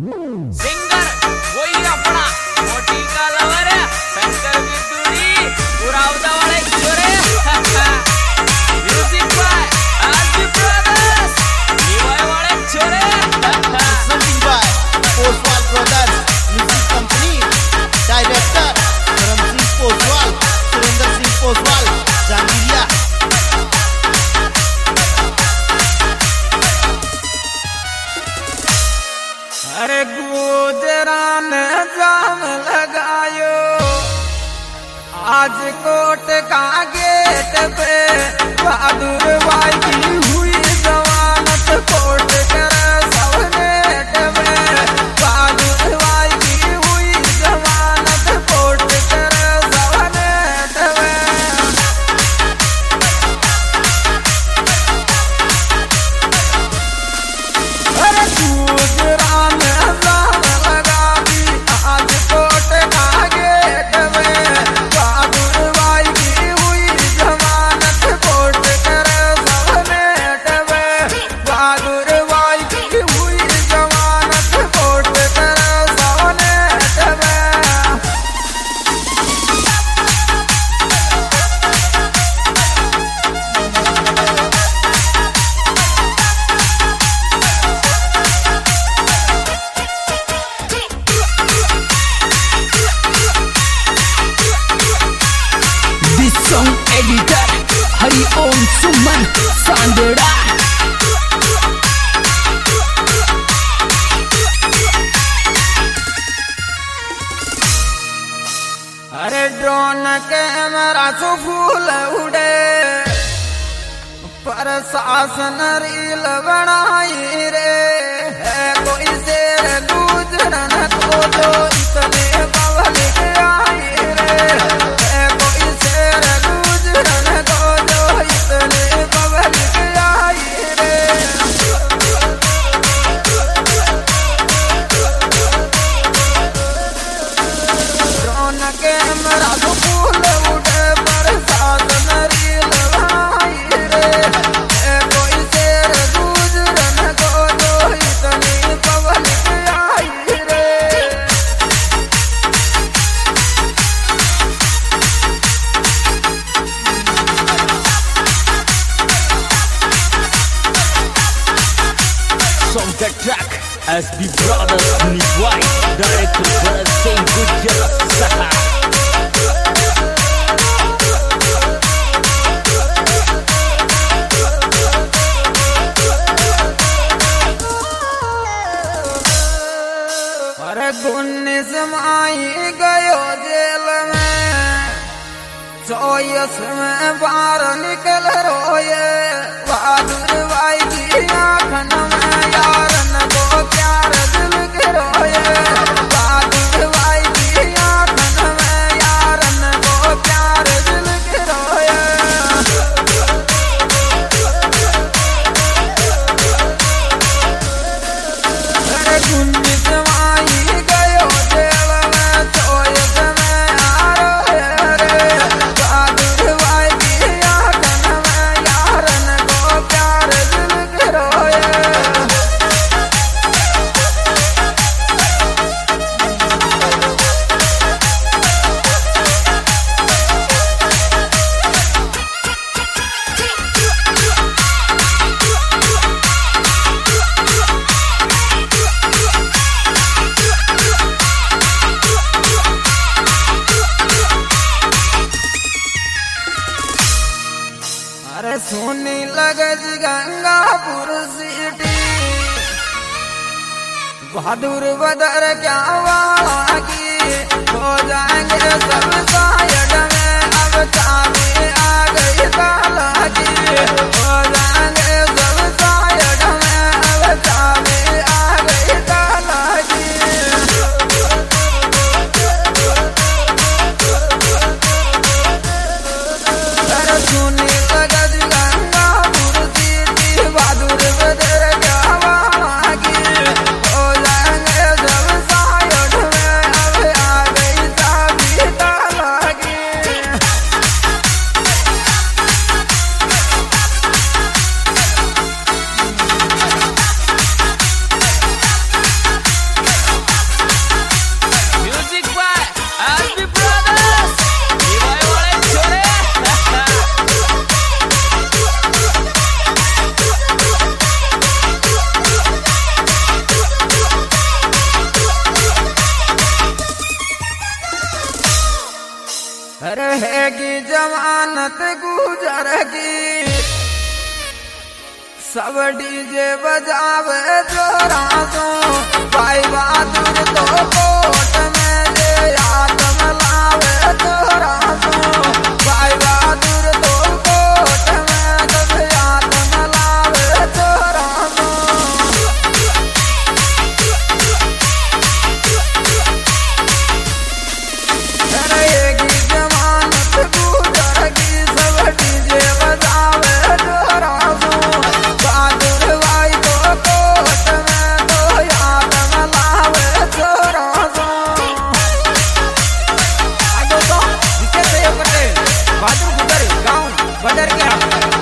Singer वही अपना मोटी का लवर शंकर बिदुरी उरावदा वाले छोरे म्यूजिक बाय आरजी ब्रदर्स निवाय वाले छोरे presenting by Poswal Brothers Music Company Director Dharam Singh Poswal Surinder Singh Poswal Jangiria अरे गुजरा ने जाम लगायो आज कोट का गेट पे बहादुर भाई की हुई जमानत कोर्ट कर सवनेट में बहादुर भाई की हुई जमानत कोर्ट कर सवनेट में अरे गुजरा ने जाम लगा दी आज कोट का गेट में बहादुर भाई की हुई जमानत कोर्ट कर सवनेट में बहादुर भाई की हुई जमानत कोर्ट कर सवनेट में This song editor Hari Om Suman Sandera. अरे ड्रोन कैमरा से फूल उड़े प्रशासन रील बनाई रे है कोई शेर गुजरन को जो इतने पब्लिक आई रे है कोई शेर गुजरन को जो इतने पब्लिक आई रे ड्रोन कैमरा तो फूल उड़े प्रशासन रील बनाई रे है कोई शेर गुजरन को जो इतनी पब्लिक आई रे Song the track SB Brothers Niwai Director Bharat Singh Gujarat Saha. अरे 19 माई गयो जेल में 24 में बाहर निकल रोए बहादुर भाई की आँखन में यारन को प्यार दिल के रोए बहादुर भाई की आँखन में यारन को प्यार दिल के रोए अरे 19 माई गयो जेल में 24 में आ रोए रे बहादुर भाई की आँखन में यारन को प्यार दिल के रोए अरे सोनी लगज गंगापुर सिटी बहादुर बदर क्या वाला की हो जाएंगे सब साइड में अब चाबी आ गई ताला की हो जाएंगे सब साइड में अब चाबी आ गई ताला की अरे सुनी लगज गंगापुर सिटी बहादुर बदर क्या वाला की हो जाएंगे सब साइड में अब आ गई चाबी ताला की रहेगी जमानत गुजरगी सब डीजे बजावे जोरा सो भाई बहादुर तो कोट में ले आत्म लावे जोरा सो भाई बहादुर तो कोट में जब आत्म लावे जोरा सो रहेगी जमानत गुजरगी सब डीजे बजावे जोरा सो बहादुर भाई तो कोट में तो आत्म लावे जोरा सो आगे तो विकेट से पटेल बहादुर गुजर गाँव बदर के